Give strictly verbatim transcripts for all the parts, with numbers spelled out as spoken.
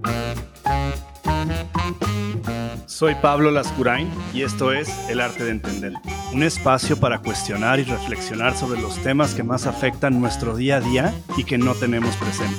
Soy Pablo Lascurain y esto es El Arte de Entender, un espacio para cuestionar y reflexionar sobre los temas que más afectan nuestro día a día y que no tenemos presente.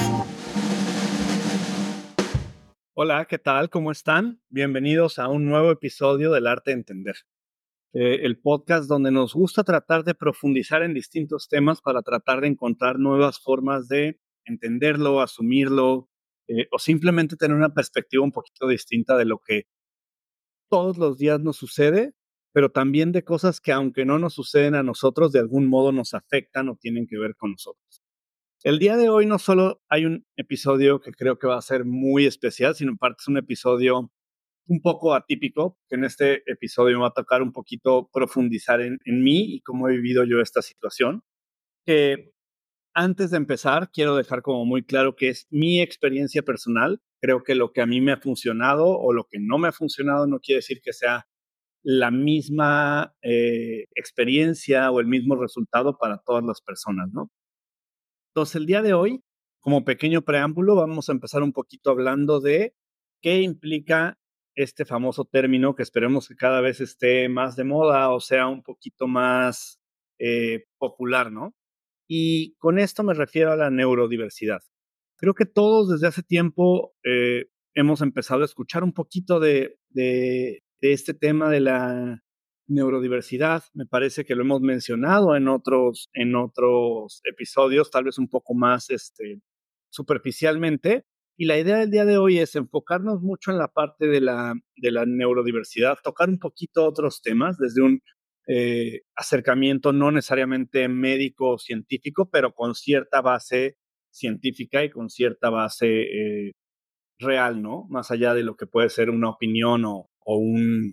Hola, ¿qué tal? ¿Cómo están? Bienvenidos a un nuevo episodio del Arte de Entender, eh, el podcast donde nos gusta tratar de profundizar en distintos temas para tratar de encontrar nuevas formas de entenderlo, asumirlo, eh, o simplemente tener una perspectiva un poquito distinta de lo que todos los días nos sucede, pero también de cosas que, aunque no nos suceden a nosotros, de algún modo nos afectan o tienen que ver con nosotros. El día de hoy no solo hay un episodio que creo que va a ser muy especial, sino en parte es un episodio un poco atípico, que en este episodio me va a tocar un poquito profundizar en, en mí y cómo he vivido yo esta situación. Que antes de empezar, quiero dejar como muy claro que es mi experiencia personal. Creo que lo que a mí me ha funcionado o lo que no me ha funcionado no quiere decir que sea la misma eh, experiencia o el mismo resultado para todas las personas, ¿no? Entonces, el día de hoy, como pequeño preámbulo, vamos a empezar un poquito hablando de qué implica este famoso término que esperemos que cada vez esté más de moda o sea un poquito más eh, popular, ¿no? Y con esto me refiero a la neurodiversidad. Creo que todos desde hace tiempo eh, hemos empezado a escuchar un poquito de, de, de este tema de la neurodiversidad. Me parece que lo hemos mencionado en otros, en otros episodios, tal vez un poco más este, superficialmente. Y la idea del día de hoy es enfocarnos mucho en la parte de la, de la neurodiversidad, tocar un poquito otros temas desde un eh, acercamiento no necesariamente médico o científico, pero con cierta base científica y con cierta base eh, real, ¿no? Más allá de lo que puede ser una opinión o, o, un,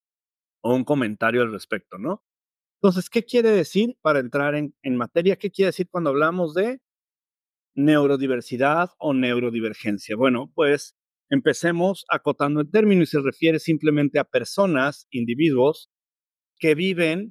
o un comentario al respecto, ¿no? Entonces, ¿qué quiere decir para entrar en, en materia? ¿Qué quiere decir cuando hablamos de neurodiversidad o neurodivergencia? Bueno, pues empecemos acotando el término y se refiere simplemente a personas, individuos, que viven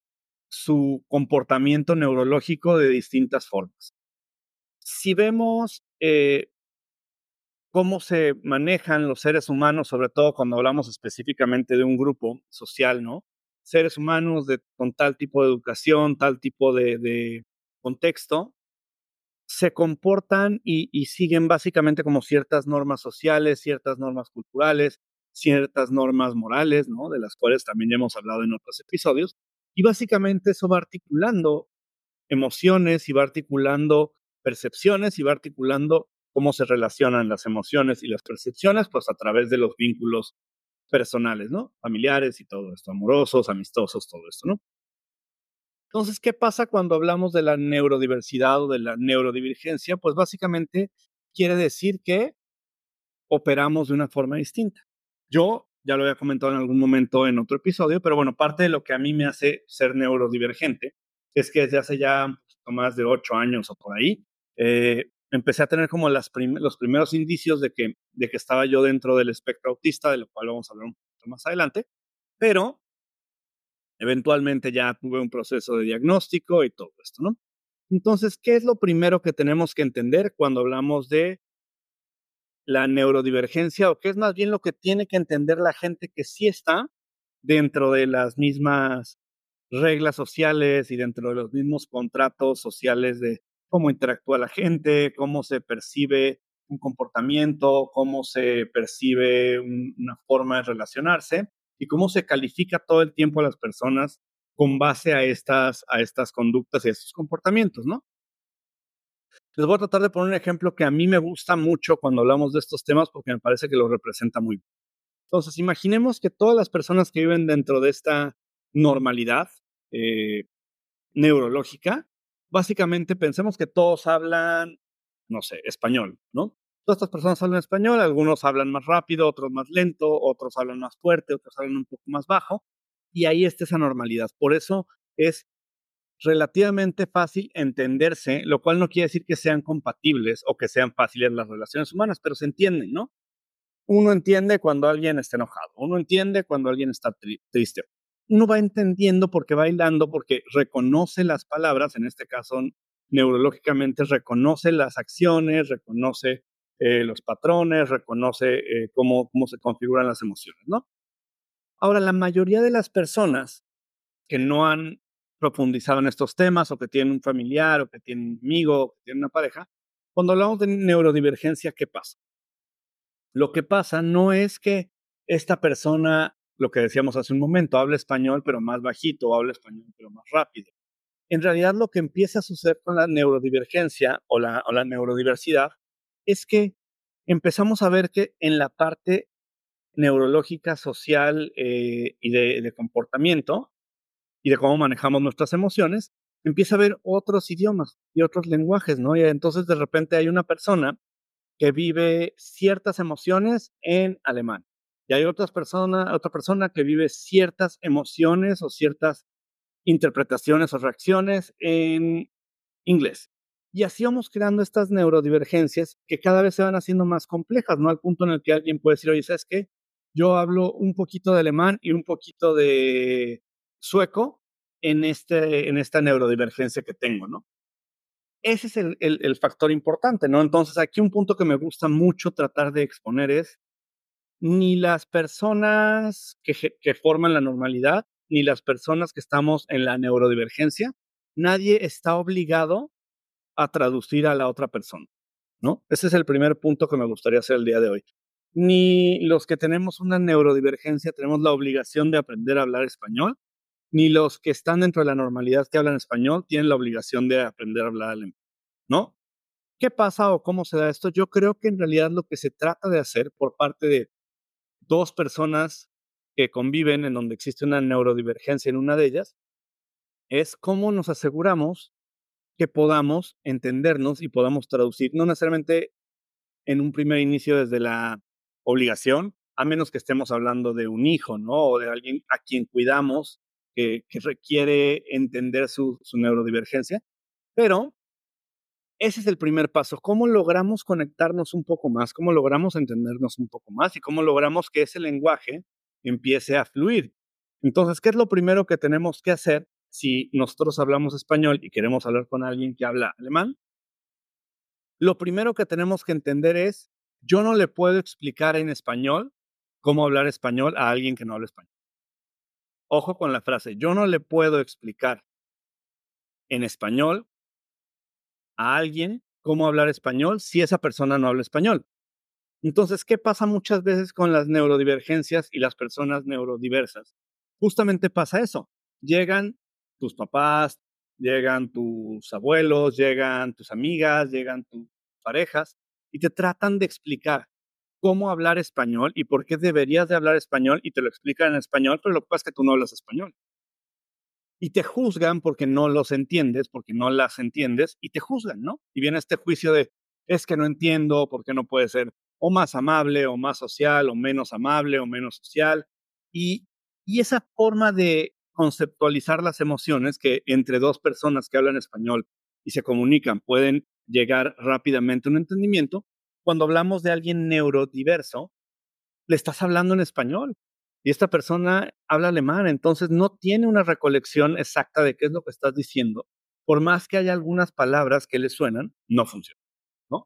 su comportamiento neurológico de distintas formas. Si vemos eh, cómo se manejan los seres humanos, sobre todo cuando hablamos específicamente de un grupo social, ¿no? Seres humanos de, con tal tipo de educación, tal tipo de, de contexto, se comportan y, y siguen básicamente como ciertas normas sociales, ciertas normas culturales, ciertas normas morales, ¿no? De las cuales también ya hemos hablado en otros episodios. Y básicamente eso va articulando emociones y va articulando percepciones y va articulando cómo se relacionan las emociones y las percepciones, pues a través de los vínculos personales, ¿no? Familiares y todo esto, amorosos, amistosos, todo esto, ¿no? Entonces, ¿qué pasa cuando hablamos de la neurodiversidad o de la neurodivergencia? Pues básicamente quiere decir que operamos de una forma distinta. Yo ya lo había comentado en algún momento en otro episodio, pero bueno, parte de lo que a mí me hace ser neurodivergente es que desde hace ya un poquito más de ocho años o por ahí, eh, empecé a tener como las prim los primeros indicios de que, de que estaba yo dentro del espectro autista, de lo cual vamos a hablar un poquito más adelante, pero eventualmente ya tuve un proceso de diagnóstico y todo esto, ¿no? Entonces, ¿qué es lo primero que tenemos que entender cuando hablamos de la neurodivergencia, o qué es más bien lo que tiene que entender la gente que sí está dentro de las mismas reglas sociales y dentro de los mismos contratos sociales de cómo interactúa la gente, cómo se percibe un comportamiento, cómo se percibe un, una forma de relacionarse y cómo se califica todo el tiempo a las personas con base a estas, a estas conductas y a estos comportamientos, ¿no? Les voy a tratar de poner un ejemplo que a mí me gusta mucho cuando hablamos de estos temas porque me parece que lo representa muy bien. Entonces, imaginemos que todas las personas que viven dentro de esta normalidad eh, neurológica, básicamente pensemos que todos hablan, no sé, español, ¿no? Todas estas personas hablan español, algunos hablan más rápido, otros más lento, otros hablan más fuerte, otros hablan un poco más bajo, y ahí está esa normalidad. Por eso es relativamente fácil entenderse, lo cual no quiere decir que sean compatibles o que sean fáciles las relaciones humanas, pero se entienden, ¿no? Uno entiende cuando alguien está enojado, uno entiende cuando alguien está tri triste. Uno va entendiendo porque va hilando, porque reconoce las palabras, en este caso neurológicamente reconoce las acciones, reconoce eh, los patrones, reconoce eh, cómo, cómo se configuran las emociones, ¿no? Ahora, la mayoría de las personas que no han profundizado en estos temas o que tienen un familiar o que tienen un amigo o que tienen una pareja, cuando hablamos de neurodivergencia, ¿qué pasa? Lo que pasa no es que esta persona, lo que decíamos hace un momento, habla español pero más bajito o habla español pero más rápido. En realidad lo que empieza a suceder con la neurodivergencia o la, o la neurodiversidad es que empezamos a ver que en la parte neurológica, social eh, y de, de comportamiento y de cómo manejamos nuestras emociones, empieza a haber otros idiomas y otros lenguajes, ¿no? Y entonces de repente hay una persona que vive ciertas emociones en alemán. Y hay otras persona, otra persona que vive ciertas emociones o ciertas interpretaciones o reacciones en inglés. Y así vamos creando estas neurodivergencias que cada vez se van haciendo más complejas, ¿no? Al punto en el que alguien puede decir, oye, ¿sabes qué? Yo hablo un poquito de alemán y un poquito de sueco en, este, en esta neurodivergencia que tengo, ¿no? Ese es el, el, el factor importante, ¿no? Entonces, aquí un punto que me gusta mucho tratar de exponer es ni las personas que, que forman la normalidad, ni las personas que estamos en la neurodivergencia, nadie está obligado a traducir a la otra persona, ¿no? Ese es el primer punto que me gustaría hacer el día de hoy. Ni los que tenemos una neurodivergencia tenemos la obligación de aprender a hablar español, ni los que están dentro de la normalidad que hablan español tienen la obligación de aprender a hablar alemán, ¿no? ¿Qué pasa o cómo se da esto? Yo creo que en realidad lo que se trata de hacer por parte de dos personas que conviven en donde existe una neurodivergencia en una de ellas es cómo nos aseguramos que podamos entendernos y podamos traducir, no necesariamente en un primer inicio desde la obligación, a menos que estemos hablando de un hijo, ¿no? O de alguien a quien cuidamos que, que requiere entender su, su neurodivergencia, pero ese es el primer paso. ¿Cómo logramos conectarnos un poco más? ¿Cómo logramos entendernos un poco más? ¿Y cómo logramos que ese lenguaje empiece a fluir? Entonces, ¿qué es lo primero que tenemos que hacer si nosotros hablamos español y queremos hablar con alguien que habla alemán? Lo primero que tenemos que entender es, yo no le puedo explicar en español cómo hablar español a alguien que no habla español. Ojo con la frase, yo no le puedo explicar en español a alguien cómo hablar español si esa persona no habla español. Entonces, ¿qué pasa muchas veces con las neurodivergencias y las personas neurodiversas? Justamente pasa eso. Llegan tus papás, llegan tus abuelos, llegan tus amigas, llegan tus parejas y te tratan de explicar cómo hablar español y por qué deberías de hablar español y te lo explican en español, pero lo que pasa es que tú no hablas español y te juzgan porque no los entiendes, porque no las entiendes, y te juzgan, ¿no? Y viene este juicio de, es que no entiendo, por qué no puede ser o más amable, o más social, o menos amable, o menos social. Y, y esa forma de conceptualizar las emociones que entre dos personas que hablan español y se comunican pueden llegar rápidamente a un entendimiento, cuando hablamos de alguien neurodiverso, le estás hablando en español y esta persona habla alemán, entonces no tiene una recolección exacta de qué es lo que estás diciendo. Por más que haya algunas palabras que le suenan, no funciona, ¿no?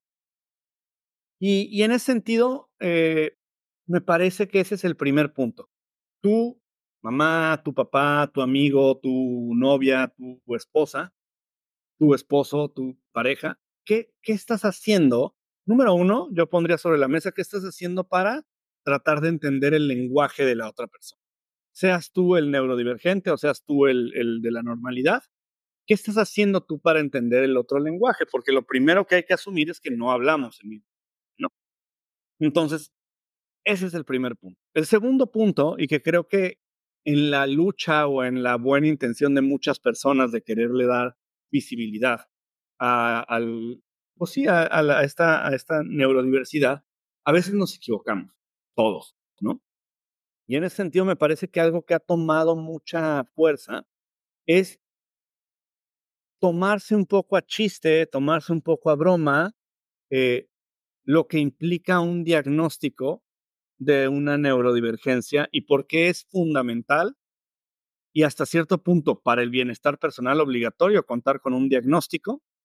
Y, y en ese sentido, eh, me parece que ese es el primer punto. Tu mamá, tu papá, tu amigo, tu novia, tu, tu esposa, tu esposo, tu pareja, ¿qué, ¿qué estás haciendo? Número uno, yo pondría sobre la mesa qué estás haciendo para tratar de entender el lenguaje de la otra persona. Seas tú el neurodivergente o seas tú el, el de la normalidad, ¿qué estás haciendo tú para entender el otro lenguaje? Porque lo primero que hay que asumir es que no hablamos el mismo, ¿no? Entonces, ese es el primer punto. El segundo punto, y que creo que en la lucha o en la buena intención de muchas personas de quererle dar visibilidad a, al, pues sí, a, a, la, a, esta, a esta neurodiversidad, a veces nos equivocamos, todos, ¿no? Y en ese sentido me parece que algo que ha tomado mucha fuerza es tomarse un poco a chiste, tomarse un poco a broma, eh, lo que implica un diagnóstico de una neurodivergencia y por qué es fundamental y hasta cierto punto para el bienestar personal obligatorio contar con un diagnóstico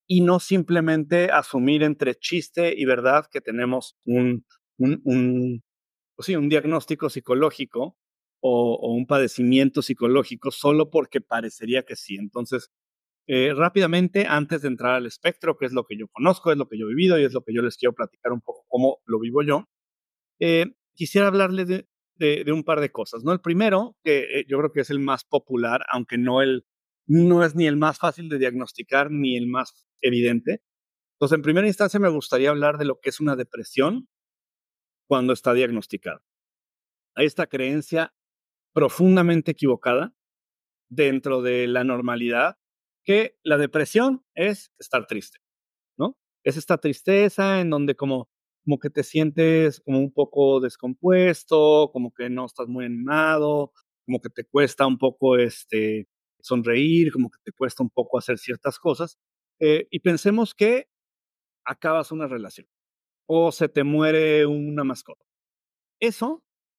y no simplemente asumir entre chiste y verdad que tenemos un, un, un, pues sí, un diagnóstico psicológico o, o un padecimiento psicológico solo porque parecería que sí. Entonces, eh, rápidamente, antes de entrar al espectro, que es lo que yo conozco, es lo que yo he vivido y es lo que yo les quiero platicar un poco cómo lo vivo yo, eh, quisiera hablarles de, de, de, un par de cosas, ¿no? El primero, que eh, yo creo que es el más popular, aunque no, el, no es ni el más fácil de diagnosticar ni el más evidente. Entonces, en primera instancia, me gustaría hablar de lo que es una depresión cuando está diagnosticada. Hay esta creencia profundamente equivocada dentro de la normalidad que la depresión es estar triste, ¿no? Es esta tristeza en donde como, como que te sientes como un poco descompuesto, como que no estás muy animado, como que te cuesta un poco este, sonreír, como que te cuesta un poco hacer ciertas cosas. Eh, y pensemos que acabas una relación o se te muere una mascota. Eso,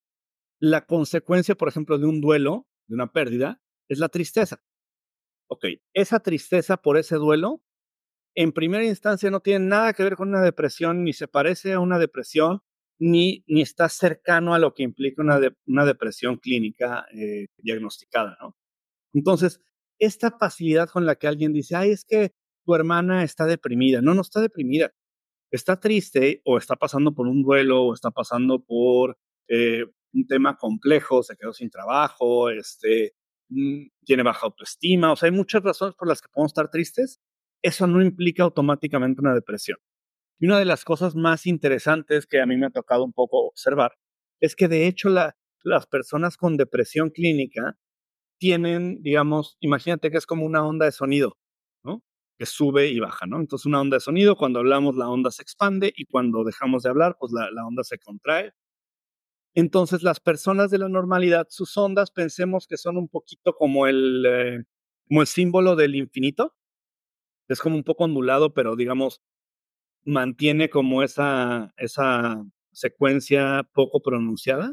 la consecuencia, por ejemplo, de un duelo, de una pérdida, es la tristeza. Ok, esa tristeza por ese duelo en primera instancia no tiene nada que ver con una depresión, ni se parece a una depresión, ni, ni está cercano a lo que implica una, de, una depresión clínica eh, diagnosticada, ¿no? Entonces, esta facilidad con la que alguien dice, ay, es que tu hermana está deprimida. No, no está deprimida. Está triste o está pasando por un duelo o está pasando por eh, un tema complejo, se quedó sin trabajo, este, mm, tiene baja autoestima, o sea, hay muchas razones por las que podemos estar tristes. Eso no implica automáticamente una depresión. Y una de las cosas más interesantes que a mí me ha tocado un poco observar es que de hecho la, las personas con depresión clínica tienen, digamos, imagínate que es como una onda de sonido, ¿no? Que sube y baja, ¿no? Entonces una onda de sonido, cuando hablamos la onda se expande y cuando dejamos de hablar, pues la, la onda se contrae. Entonces las personas de la normalidad, sus ondas, pensemos que son un poquito como el, eh, como el símbolo del infinito. Es como un poco ondulado, pero digamos, mantiene como esa, esa secuencia poco pronunciada.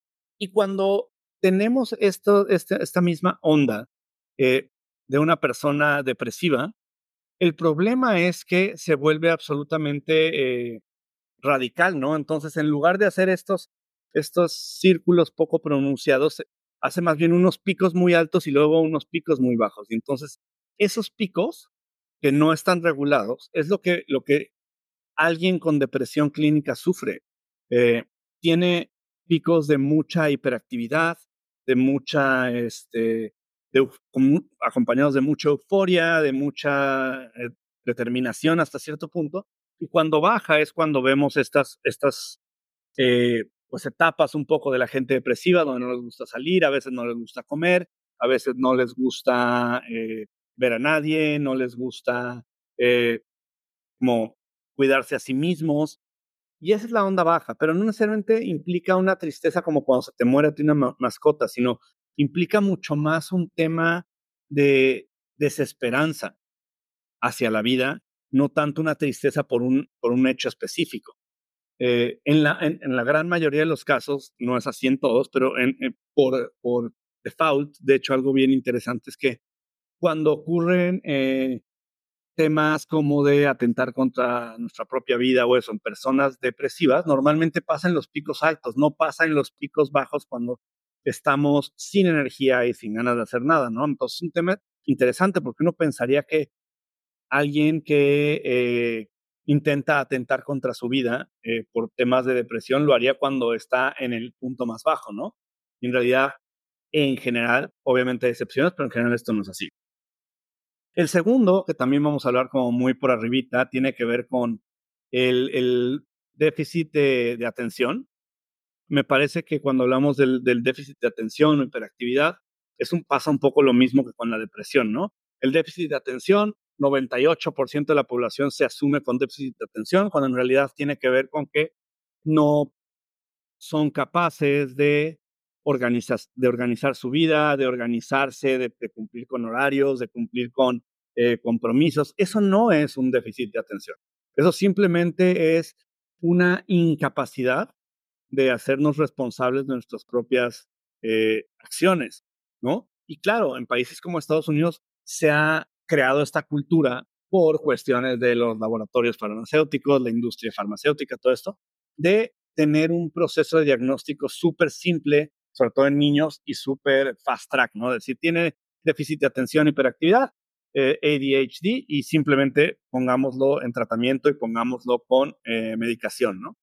Y cuando tenemos esto, este, esta misma onda eh, de una persona depresiva, el problema es que se vuelve absolutamente eh, radical, ¿no? Entonces, en lugar de hacer estos, estos círculos poco pronunciados, hace más bien unos picos muy altos y luego unos picos muy bajos. Y entonces, esos picos que no están regulados es lo que, lo que alguien con depresión clínica sufre. Eh, tiene picos de mucha hiperactividad, de mucha, este, de, com, acompañados de mucha euforia, de mucha eh, determinación hasta cierto punto. Y cuando baja es cuando vemos estas, estas eh, pues etapas un poco de la gente depresiva, donde no les gusta salir, a veces no les gusta comer, a veces no les gusta eh, ver a nadie, no les gusta eh, como cuidarse a sí mismos. Y esa es la onda baja, pero no necesariamente implica una tristeza como cuando se te muere a ti una ma mascota, sino implica mucho más un tema de desesperanza hacia la vida, no tanto una tristeza por un, por un hecho específico. Eh, en, la, en, en, la gran mayoría de los casos, no es así en todos, pero en, en, por, por default, de hecho, algo bien interesante es que cuando ocurren eh, temas como de atentar contra nuestra propia vida o eso en personas depresivas, normalmente pasa en los picos altos, no pasa en los picos bajos cuando estamos sin energía y sin ganas de hacer nada, ¿no? Entonces es un tema interesante porque uno pensaría que alguien que eh, intenta atentar contra su vida eh, por temas de depresión lo haría cuando está en el punto más bajo, ¿no? Y en realidad, en general, obviamente hay excepciones, pero en general esto no es así. El segundo, que también vamos a hablar como muy por arribita, tiene que ver con el, el déficit de, de, atención. Me parece que cuando hablamos del, del déficit de atención o hiperactividad, es un, pasa un poco lo mismo que con la depresión, ¿no? El déficit de atención, noventa y ocho por ciento de la población se asume con déficit de atención, cuando en realidad tiene que ver con que no son capaces de organizar, de organizar su vida, de organizarse, de, de cumplir con horarios, de cumplir con eh, compromisos. Eso no es un déficit de atención. Eso simplemente es una incapacidad de hacernos responsables de nuestras propias eh, acciones, ¿no? Y claro, en países como Estados Unidos se ha creado esta cultura por cuestiones de los laboratorios farmacéuticos, la industria farmacéutica, todo esto, de tener un proceso de diagnóstico súper simple, sobre todo en niños, y súper fast track, ¿no? Es decir, tiene déficit de atención, hiperactividad, eh, A D H D, y simplemente pongámoslo en tratamiento y pongámoslo con eh, medicación, ¿no?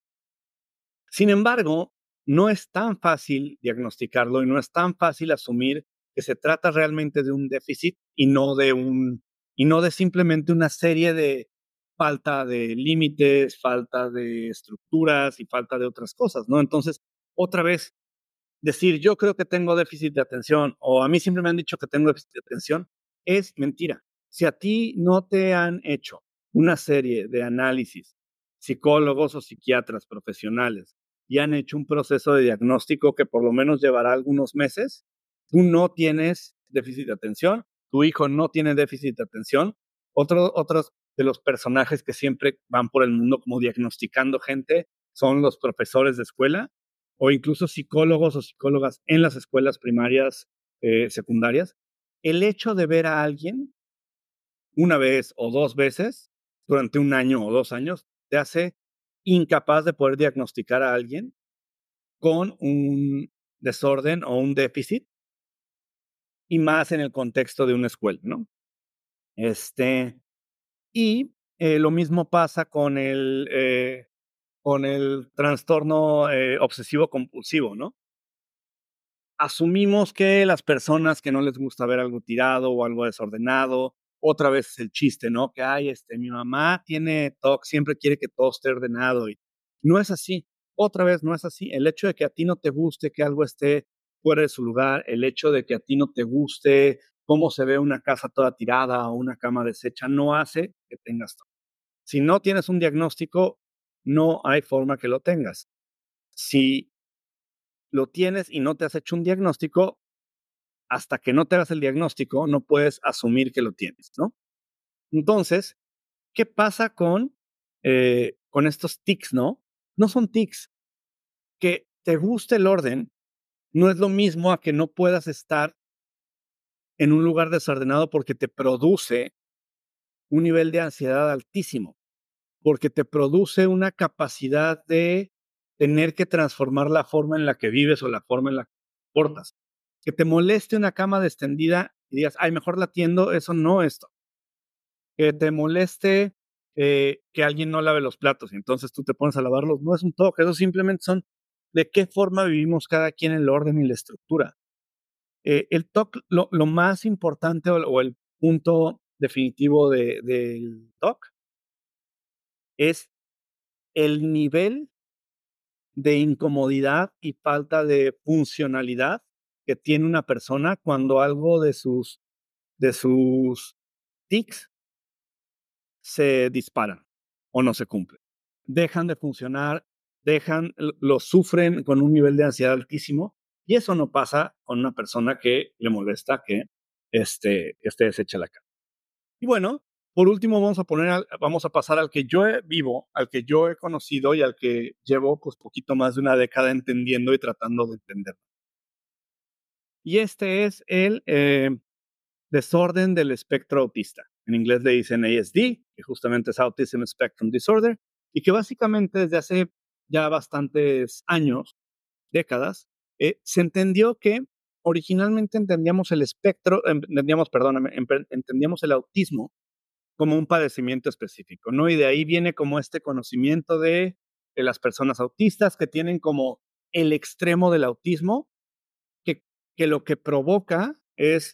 Sin embargo, no es tan fácil diagnosticarlo y no es tan fácil asumir que se trata realmente de un déficit y no de un y no de simplemente una serie de falta de límites, falta de estructuras y falta de otras cosas, ¿no? Entonces, otra vez, decir yo creo que tengo déficit de atención o a mí siempre me han dicho que tengo déficit de atención es mentira. Si a ti no te han hecho una serie de análisis, psicólogos o psiquiatras profesionales, y han hecho un proceso de diagnóstico que por lo menos llevará algunos meses, tú no tienes déficit de atención, tu hijo no tiene déficit de atención. Otro, otros de los personajes que siempre van por el mundo como diagnosticando gente son los profesores de escuela o incluso psicólogos o psicólogas en las escuelas primarias, eh, secundarias. El hecho de ver a alguien una vez o dos veces durante un año o dos años te hace incapaz de poder diagnosticar a alguien con un desorden o un déficit, y más en el contexto de una escuela, ¿no? Este, y eh, lo mismo pasa con el, eh, con el trastorno eh, obsesivo compulsivo, ¿no? Asumimos que las personas que no les gusta ver algo tirado o algo desordenado, otra vez el chiste, ¿no? Que ay, este, mi mamá tiene T O C, siempre quiere que todo esté ordenado y no es así. Otra vez no es así. El hecho de que a ti no te guste que algo esté fuera de su lugar, el hecho de que a ti no te guste cómo se ve una casa toda tirada o una cama deshecha, no hace que tengas T O C. Si no tienes un diagnóstico, no hay forma que lo tengas. Si lo tienes y no te has hecho un diagnóstico, hasta que no te hagas el diagnóstico, no puedes asumir que lo tienes, ¿no? Entonces, ¿qué pasa con, eh, con estos tics, no? No son tics. Que te guste el orden no es lo mismo a que no puedas estar en un lugar desordenado porque te produce un nivel de ansiedad altísimo, porque te produce una capacidad de tener que transformar la forma en la que vives o la forma en la que te portas. Que te moleste una cama extendida y digas, ay, mejor la tiendo, eso no es T O C. Que te moleste eh, que alguien no lave los platos y entonces tú te pones a lavarlos, no es un T O C, eso simplemente son de qué forma vivimos cada quien el orden y la estructura. Eh, el T O C, lo, lo más importante o, o, el punto definitivo de, del T O C es el nivel de incomodidad y falta de funcionalidad que tiene una persona cuando algo de sus, de sus tics se disparan o no se cumplen. Dejan de funcionar, dejan, lo sufren con un nivel de ansiedad altísimo y eso no pasa con una persona que le molesta que este, esté deshecha la cama. Y bueno, por último vamos a poner, al, vamos a pasar al que yo he, vivo, al que yo he conocido y al que llevo pues poquito más de una década entendiendo y tratando de entender. Y este es el eh, desorden del espectro autista. En inglés le dicen A S D, que justamente es Autism Spectrum Disorder, y que básicamente desde hace ya bastantes años, décadas, eh, se entendió que originalmente entendíamos el espectro, entendíamos, perdóname, entendíamos el autismo como un padecimiento específico, ¿no? Y de ahí viene como este conocimiento de, de las personas autistas que tienen como el extremo del autismo, que, que lo que provoca es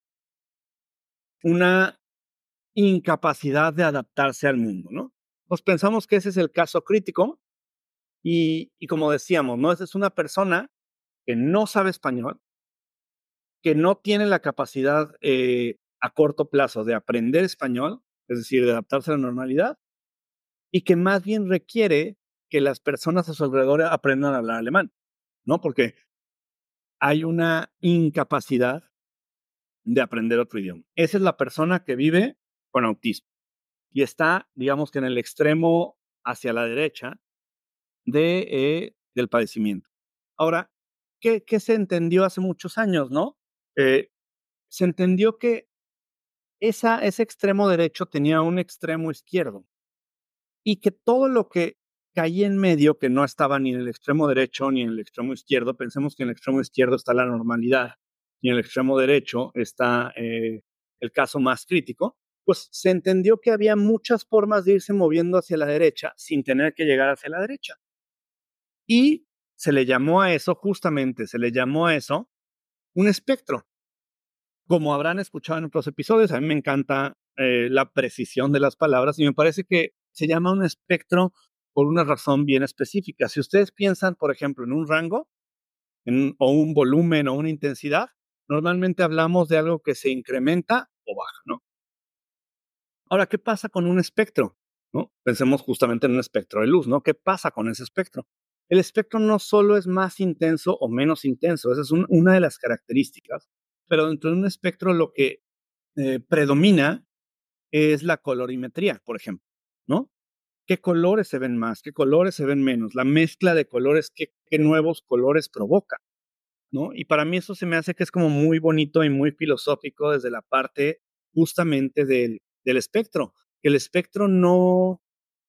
una incapacidad de adaptarse al mundo, ¿no? Pues pensamos que ese es el caso crítico y, y como decíamos, ¿no? Esa es una persona que no sabe español, que no tiene la capacidad eh, a corto plazo de aprender español, es decir, de adaptarse a la normalidad, y que más bien requiere que las personas a su alrededor aprendan a hablar alemán, ¿no? Porque hay una incapacidad de aprender otro idioma. Esa es la persona que vive con autismo y está, digamos que en el extremo hacia la derecha de, eh, del padecimiento. Ahora, ¿qué, ¿qué se entendió hace muchos años, no? Eh, se entendió que esa ese extremo derecho tenía un extremo izquierdo, y que todo lo que caía en medio, que no estaba ni en el extremo derecho ni en el extremo izquierdo, pensemos que en el extremo izquierdo está la normalidad y en el extremo derecho está, eh, el caso más crítico, pues se entendió que había muchas formas de irse moviendo hacia la derecha sin tener que llegar hacia la derecha. Y se le llamó a eso, justamente, se le llamó a eso un espectro. Como habrán escuchado en otros episodios, a mí me encanta eh, la precisión de las palabras y me parece que se llama un espectro por una razón bien específica. Si ustedes piensan, por ejemplo, en un rango, en, o un volumen o una intensidad, normalmente hablamos de algo que se incrementa o baja, ¿no? Ahora, ¿qué pasa con un espectro? ¿No? Pensemos justamente en un espectro de luz, ¿no? ¿Qué pasa con ese espectro? El espectro no solo es más intenso o menos intenso, esa es un, una de las características, pero dentro de un espectro lo que eh, predomina es la colorimetría, por ejemplo, ¿no? ¿Qué colores se ven más? ¿Qué colores se ven menos? La mezcla de colores, ¿qué, qué nuevos colores provoca? ¿No? Y para mí eso se me hace que es como muy bonito y muy filosófico desde la parte justamente del, del espectro, que el espectro no,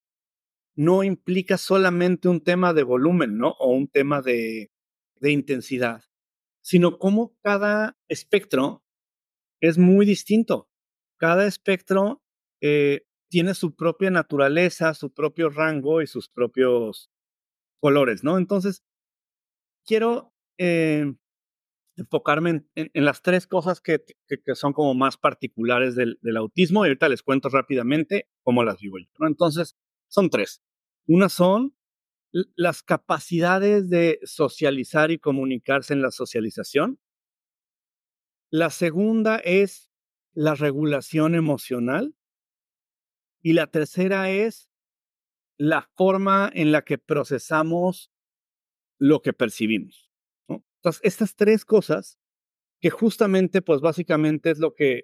no implica solamente un tema de volumen, ¿no? O un tema de, de intensidad, sino cómo cada espectro es muy distinto. Cada espectro eh, tiene su propia naturaleza, su propio rango y sus propios colores, ¿no? Entonces, quiero eh, enfocarme en, en, en, las tres cosas que, que, que, son como más particulares del, del autismo y ahorita les cuento rápidamente cómo las vivo yo, ¿no? Entonces, son tres. Una son las capacidades de socializar y comunicarse en la socialización. La segunda es la regulación emocional. Y la tercera es la forma en la que procesamos lo que percibimos, ¿no? Entonces, estas tres cosas, que justamente, pues básicamente es lo que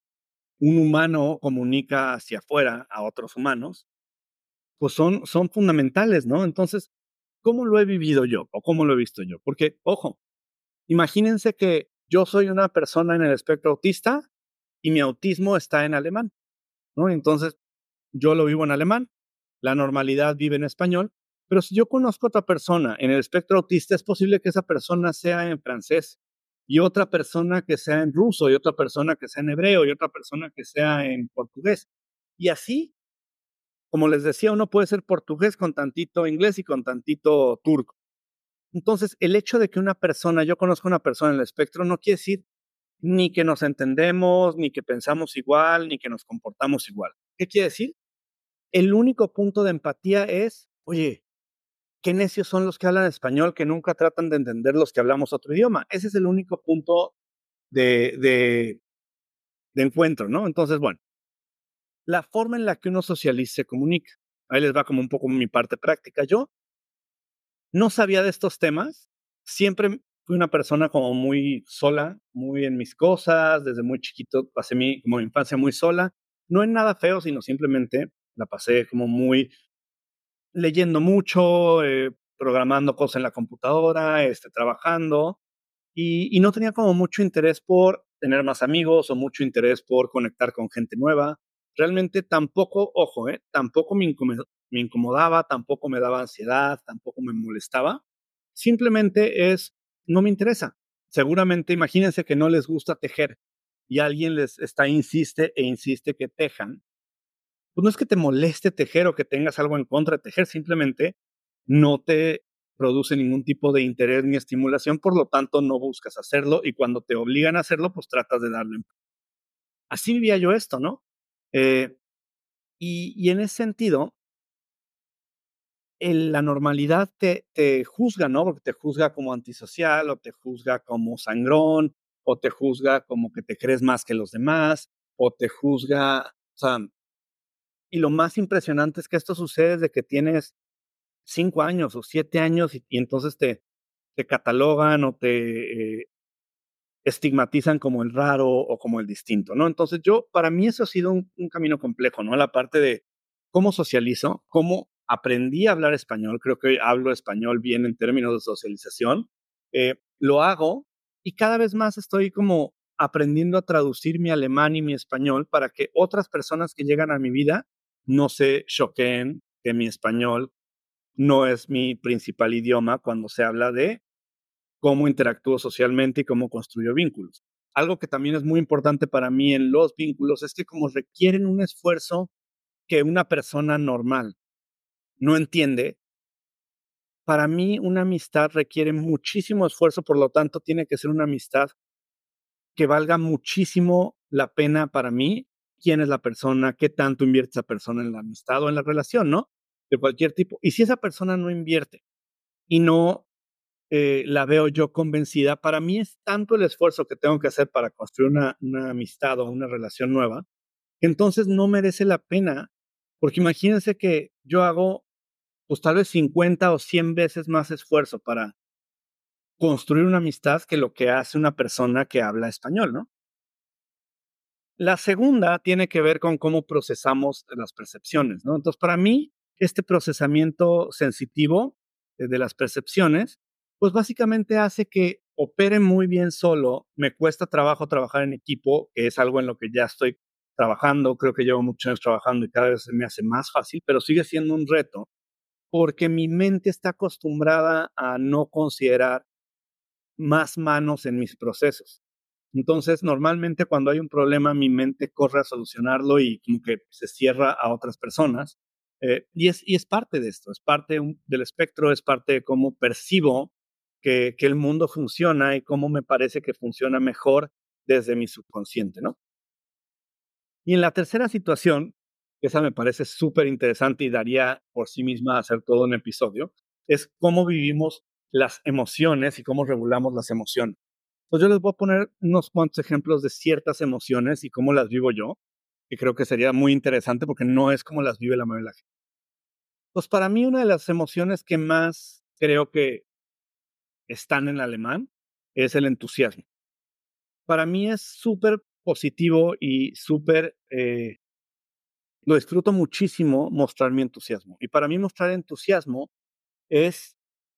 un humano comunica hacia afuera a otros humanos, pues son, son fundamentales, ¿no? Entonces, ¿cómo lo he vivido yo o cómo lo he visto yo? Porque, ojo, imagínense que yo soy una persona en el espectro autista y mi autismo está en alemán, ¿no? Entonces, yo lo vivo en alemán, la normalidad vive en español, pero si yo conozco a otra persona en el espectro autista, es posible que esa persona sea en francés y otra persona que sea en ruso y otra persona que sea en hebreo y otra persona que sea en portugués. Y así, como les decía, uno puede ser portugués con tantito inglés y con tantito turco. Entonces, el hecho de que una persona, yo conozco a una persona en el espectro, no quiere decir ni que nos entendemos, ni que pensamos igual, ni que nos comportamos igual. ¿Qué quiere decir? El único punto de empatía es, oye, qué necios son los que hablan español que nunca tratan de entender los que hablamos otro idioma. Ese es el único punto de, de, de encuentro, ¿no? Entonces, bueno, la forma en la que uno socializa y se comunica. Ahí les va como un poco mi parte práctica. Yo no sabía de estos temas. Siempre fui una persona como muy sola, muy en mis cosas. Desde muy chiquito pasé mi, como mi infancia muy sola. No en nada feo, sino simplemente la pasé como muy leyendo mucho, eh, programando cosas en la computadora, este, trabajando, y, y no tenía como mucho interés por tener más amigos o mucho interés por conectar con gente nueva. Realmente tampoco, ojo, eh, tampoco me, incomodaba, me incomodaba, tampoco me daba ansiedad, tampoco me molestaba. Simplemente es, no me interesa. Seguramente, imagínense que no les gusta tejer y alguien les está, insiste e insiste que tejan, pues no es que te moleste tejer o que tengas algo en contra de tejer, simplemente no te produce ningún tipo de interés ni estimulación, por lo tanto no buscas hacerlo y cuando te obligan a hacerlo, pues tratas de darle. Así vivía yo esto, ¿no? Eh, y, y en ese sentido, el, la normalidad te, te juzga, ¿no? Porque te juzga como antisocial o te juzga como sangrón o te juzga como que te crees más que los demás o te juzga, o sea, y lo más impresionante es que esto sucede desde que tienes cinco años o siete años y, y entonces te, te catalogan o te eh, estigmatizan como el raro o como el distinto, ¿no? Entonces yo, para mí eso ha sido un, un camino complejo, ¿no? La parte de cómo socializo, cómo aprendí a hablar español, creo que hablo español bien en términos de socialización, eh, lo hago y cada vez más estoy como aprendiendo a traducir mi alemán y mi español para que otras personas que llegan a mi vida no se choqueen que mi español no es mi principal idioma cuando se habla de cómo interactúo socialmente y cómo construyo vínculos. Algo que también es muy importante para mí en los vínculos es que como requieren un esfuerzo que una persona normal no entiende, para mí una amistad requiere muchísimo esfuerzo, por lo tanto tiene que ser una amistad que valga muchísimo la pena para mí, quién es la persona, qué tanto invierte esa persona en la amistad o en la relación, ¿no? De cualquier tipo. Y si esa persona no invierte y no eh, la veo yo convencida, para mí es tanto el esfuerzo que tengo que hacer para construir una, una amistad o una relación nueva, que entonces no merece la pena, porque imagínense que yo hago, pues tal vez cincuenta o cien veces más esfuerzo para construir una amistad que lo que hace una persona que habla español, ¿no? La segunda tiene que ver con cómo procesamos las percepciones, ¿no? Entonces, para mí, este procesamiento sensitivo eh, de las percepciones, pues básicamente hace que opere muy bien solo. Me cuesta trabajo trabajar en equipo, que es algo en lo que ya estoy trabajando. Creo que llevo muchos años trabajando y cada vez se me hace más fácil, pero sigue siendo un reto porque mi mente está acostumbrada a no considerar más manos en mis procesos. Entonces, normalmente cuando hay un problema, mi mente corre a solucionarlo y como que se cierra a otras personas. Eh, y, es, y es parte de esto, es parte un, del espectro, es parte de cómo percibo que, que el mundo funciona y cómo me parece que funciona mejor desde mi subconsciente, ¿no? Y en la tercera situación, que esa me parece súper interesante y daría por sí misma hacer todo un episodio, es cómo vivimos las emociones y cómo regulamos las emociones. Pues yo les voy a poner unos cuantos ejemplos de ciertas emociones y cómo las vivo yo, que creo que sería muy interesante porque no es como las vive la mayoría de la gente. Pues para mí una de las emociones que más creo que están en alemán es el entusiasmo. Para mí es súper positivo y súper, eh, lo disfruto muchísimo mostrar mi entusiasmo. Y para mí mostrar entusiasmo es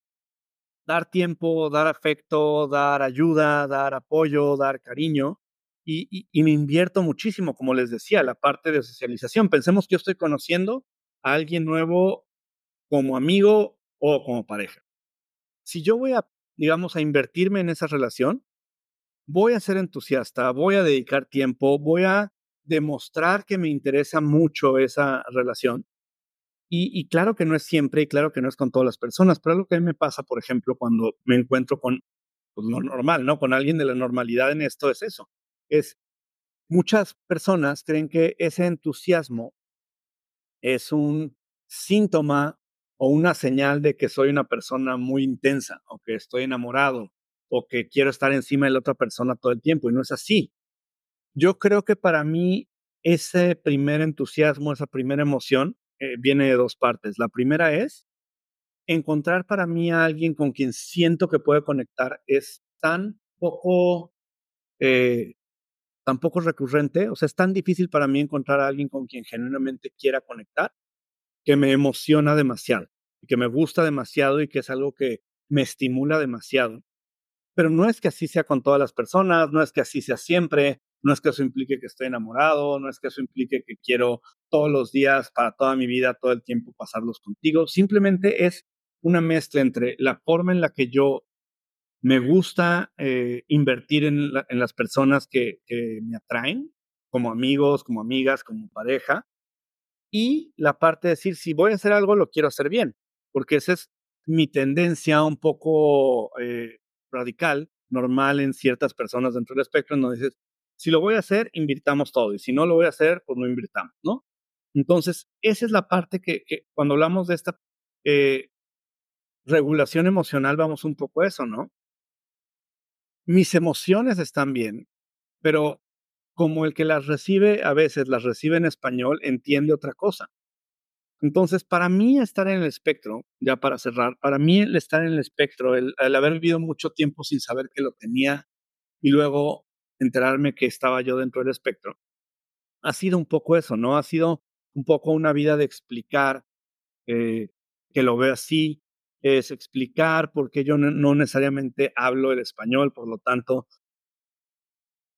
dar tiempo, dar afecto, dar ayuda, dar apoyo, dar cariño. Y, y, y me invierto muchísimo, como les decía, la parte de socialización. Pensemos que yo estoy conociendo a alguien nuevo como amigo o como pareja. Si yo voy a, digamos, a invertirme en esa relación, voy a ser entusiasta, voy a dedicar tiempo, voy a demostrar que me interesa mucho esa relación. Y, y claro que no es siempre y claro que no es con todas las personas, pero algo que a mí me pasa, por ejemplo, cuando me encuentro con pues, lo normal, ¿no? Con alguien de la normalidad en esto es eso. Es muchas personas creen que ese entusiasmo es un síntoma o una señal de que soy una persona muy intensa o que estoy enamorado o que quiero estar encima de la otra persona todo el tiempo y no es así. Yo creo que para mí ese primer entusiasmo, esa primera emoción eh, viene de dos partes. La primera es encontrar para mí a alguien con quien siento que puedo conectar es tan poco eh, tampoco es recurrente, o sea, es tan difícil para mí encontrar a alguien con quien genuinamente quiera conectar, que me emociona demasiado, y que me gusta demasiado y que es algo que me estimula demasiado. Pero no es que así sea con todas las personas, no es que así sea siempre, no es que eso implique que estoy enamorado, no es que eso implique que quiero todos los días, para toda mi vida, todo el tiempo pasarlos contigo. Simplemente es una mezcla entre la forma en la que yo me gusta eh, invertir en, la, en, las personas que, que me atraen, como amigos, como amigas, como pareja, y la parte de decir, si voy a hacer algo, lo quiero hacer bien, porque esa es mi tendencia un poco eh, radical, normal en ciertas personas dentro del espectro, en donde dices, si lo voy a hacer, invirtamos todo, y si no lo voy a hacer, pues no invirtamos, ¿no? Entonces, esa es la parte que, que cuando hablamos de esta eh, regulación emocional, vamos un poco a eso, ¿no? Mis emociones están bien, pero como el que las recibe, a veces las recibe en español, entiende otra cosa. Entonces, para mí estar en el espectro, ya para cerrar, para mí el estar en el espectro, el, el haber vivido mucho tiempo sin saber que lo tenía y luego enterarme que estaba yo dentro del espectro, ha sido un poco eso, ¿no? Ha sido un poco una vida de explicar eh, que lo veo así, es explicar por qué yo no, no necesariamente hablo el español, por lo tanto,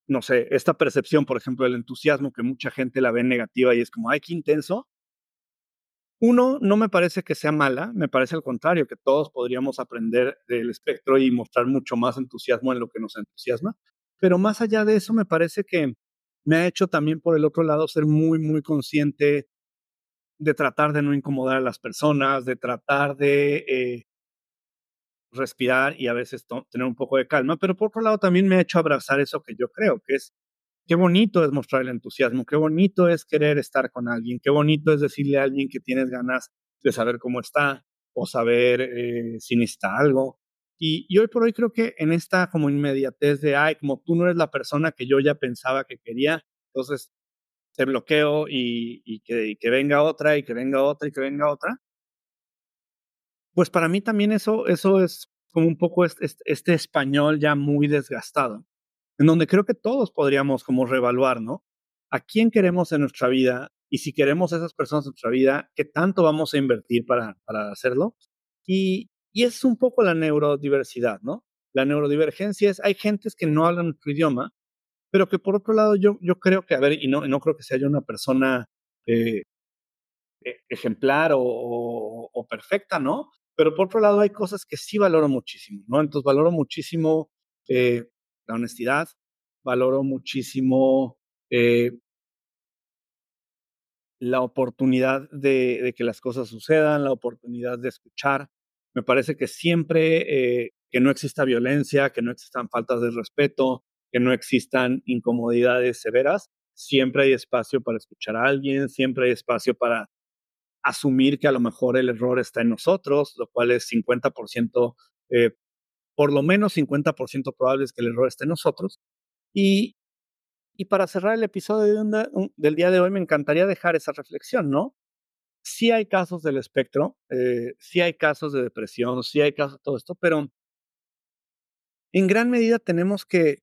no sé, esta percepción, por ejemplo, del entusiasmo, que mucha gente la ve negativa y es como, ay, qué intenso. Uno, no me parece que sea mala, me parece al contrario, que todos podríamos aprender del espectro y mostrar mucho más entusiasmo en lo que nos entusiasma. Pero más allá de eso, me parece que me ha hecho también, por el otro lado, ser muy, muy consciente de tratar de no incomodar a las personas, de tratar de eh, respirar y a veces to- tener un poco de calma. Pero por otro lado, también me ha hecho abrazar eso que yo creo, que es qué bonito es mostrar el entusiasmo, qué bonito es querer estar con alguien, qué bonito es decirle a alguien que tienes ganas de saber cómo está o saber eh, si necesita algo. Y, y hoy por hoy creo que en esta como inmediatez de, ay, como tú no eres la persona que yo ya pensaba que quería, entonces te bloqueo y, y que, y que venga otra y que venga otra y que venga otra. Pues para mí también eso, eso es como un poco este, este este español ya muy desgastado en donde creo que todos podríamos como reevaluar, ¿no? ¿A quién queremos en nuestra vida? Y si queremos a esas personas en nuestra vida, ¿qué tanto vamos a invertir para, para hacerlo? Y, y es un poco la neurodiversidad, ¿no? La neurodivergencia es, hay gentes que no hablan nuestro idioma, pero que por otro lado yo, yo creo que, a ver, y no, no creo que sea yo una persona eh, e- ejemplar o, o, o perfecta, ¿no? Pero por otro lado hay cosas que sí valoro muchísimo, ¿no? Entonces valoro muchísimo eh, la honestidad, valoro muchísimo eh, la oportunidad de, de, que las cosas sucedan, la oportunidad de escuchar. Me parece que siempre eh, que no exista violencia, que no existan faltas de respeto, que no existan incomodidades severas, siempre hay espacio para escuchar a alguien, siempre hay espacio para asumir que a lo mejor el error está en nosotros, lo cual es cincuenta por ciento, eh, por lo menos cincuenta por ciento probable es que el error esté en nosotros. Y, y para cerrar el episodio de un, un, del día de hoy, me encantaría dejar esa reflexión, ¿no? Sí hay casos del espectro, eh, sí hay casos de depresión, sí hay casos de todo esto, pero en gran medida tenemos que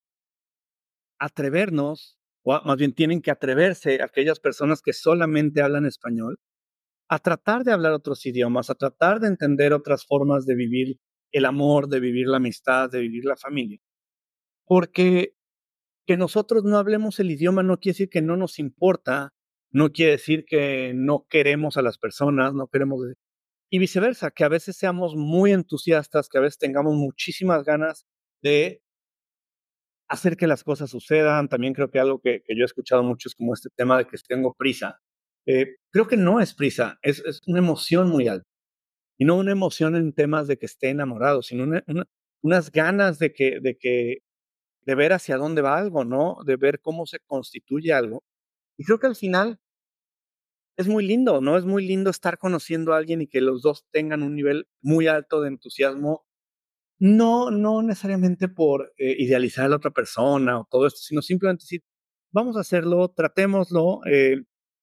atrevernos, o más bien tienen que atreverse aquellas personas que solamente hablan español, a tratar de hablar otros idiomas, a tratar de entender otras formas de vivir el amor, de vivir la amistad, de vivir la familia. Porque que nosotros no hablemos el idioma no quiere decir que no nos importa, no quiere decir que no queremos a las personas, no queremos... Y viceversa, que a veces seamos muy entusiastas, que a veces tengamos muchísimas ganas de hacer que las cosas sucedan. También creo que algo que, que yo he escuchado mucho es como este tema de que tengo prisa. Eh, creo que no es prisa, es, es una emoción muy alta. Y no una emoción en temas de que esté enamorado, sino una, una, unas ganas de que, de que, de ver hacia dónde va algo, ¿no? De ver cómo se constituye algo. Y creo que al final es muy lindo, ¿no? Es muy lindo estar conociendo a alguien y que los dos tengan un nivel muy alto de entusiasmo. No, no necesariamente por eh, idealizar a la otra persona o todo esto, sino simplemente decir, vamos a hacerlo, tratémoslo, eh,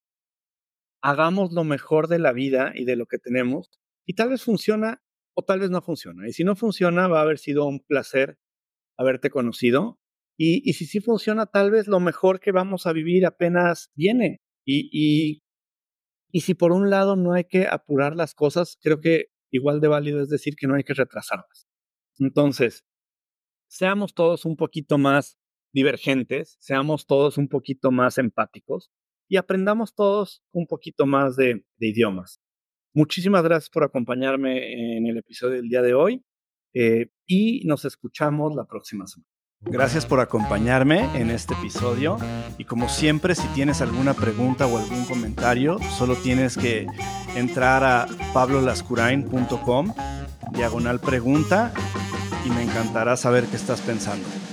hagamos lo mejor de la vida y de lo que tenemos, y tal vez funciona o tal vez no funciona. Y si no funciona, va a haber sido un placer haberte conocido. Y, y si sí funciona, tal vez lo mejor que vamos a vivir apenas viene. Y, y, y si por un lado no hay que apurar las cosas, creo que igual de válido es decir que no hay que retrasarlas. Entonces, seamos todos un poquito más divergentes, seamos todos un poquito más empáticos y aprendamos todos un poquito más de, de idiomas. Muchísimas gracias por acompañarme en el episodio del día de hoy eh, y nos escuchamos la próxima semana. Gracias por acompañarme en este episodio y como siempre, si tienes alguna pregunta o algún comentario, solo tienes que entrar a pablo lascurain punto com diagonal pregunta y me encantará saber qué estás pensando.